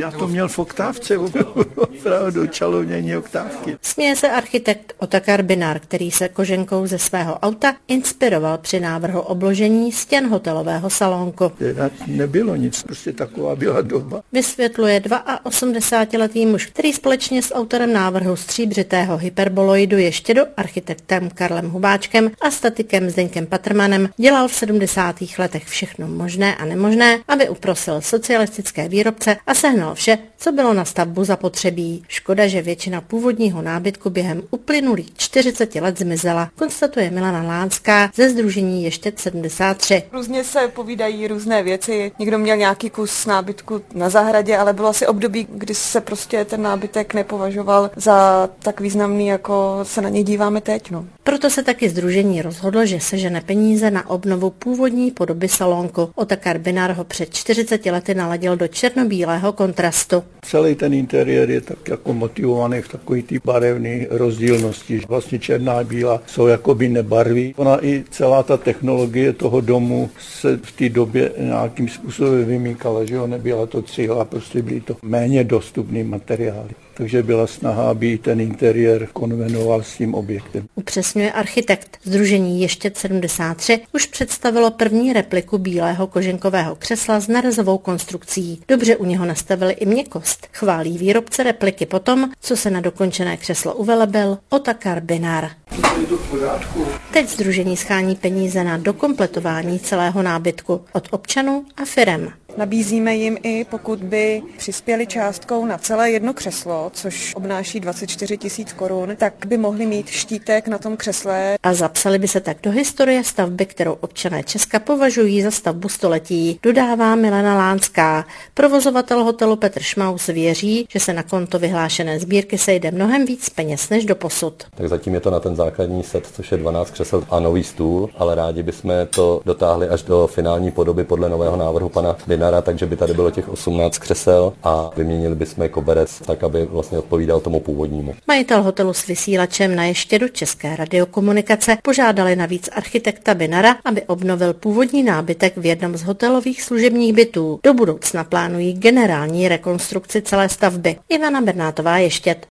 Já to měl v oktávce, opravdu čalounění oktávky. Směje se architekt Otakar Binar, který se koženkou ze svého auta inspiroval při návrhu obložení stěn hotelového salonku. Nebylo nic, prostě taková byla doba. Vysvětluje 82letý muž, který společně s autorem návrhu stříbřitého hyperboloidu ještě architektem Karlem Hubáčkem a statikem Zdeňkem Patrmanem dělal v 70. letech všechno možné a nemožné, aby uprosil socialistické výrobce a sehnal vše, co bylo na stavbu zapotřebí. Škoda, že většina původního nábytku během uplynulých 40 let zmizela, konstatuje Milana Lánská ze sdružení Ještěd 73. Různě se povídají různé věci. Někdo měl nějaký kus nábytku na zahradě, ale bylo asi období, kdy se prostě ten nábytek nepovažoval za tak významný, jako se na něj díváme teď. Proto se taky sdružení rozhodlo, že sežene peníze na obnovu původní podoby salonku. Otakar Binar ho před 40 lety naladil do černobílého kontrastu. Celý ten interiér je tak jako motivovaný v takový ty barevné rozdílnosti. Vlastně černá a bílá jsou jakoby nebarví. Ona i celá ta technologie toho domu se v té době nějakým způsobem vymýkala, že jo, nebyla to cihla, prostě byly to méně dostupné materiály. Takže byla snaha, aby ten interiér konvenoval s tím objektem. Upřesňuje architekt. Sdružení Ještěd 73 už představilo první repliku bílého koženkového křesla s narezovou konstrukcí. Dobře u něho nastavili i měkkost. Chválí výrobce repliky potom, co se na dokončené křeslo uvelebil Otakar Binar. Teď sdružení schání peníze na dokompletování celého nábytku od občanů a firem. Nabízíme jim i, pokud by přispěli částkou na celé jedno křeslo, což obnáší 24 000 korun, tak by mohli mít štítek na tom křesle. A zapsali by se tak do historie stavby, kterou občané Česka považují za stavbu století, dodává Milana Lánská. Provozovatel hotelu Petr Šmaus věří, že se na konto vyhlášené sbírky sejde mnohem víc peněz než doposud. Tak zatím je to na ten základní set, což je 12 křesel a nový stůl, ale rádi bychom to dotáhli až do finální podoby podle nového návrhu pana Binara, takže by tady bylo těch 18 křesel a vyměnili bychom koberec tak, aby vlastně odpovídal tomu původnímu. Majitel hotelu s vysílačem na Ještědu České radiokomunikace požádali navíc architekta Binara, aby obnovil původní nábytek v jednom z hotelových služebních bytů. Do budoucna plánují generální rekonstrukci celé stavby. Ivana Bernátová, Ještěd.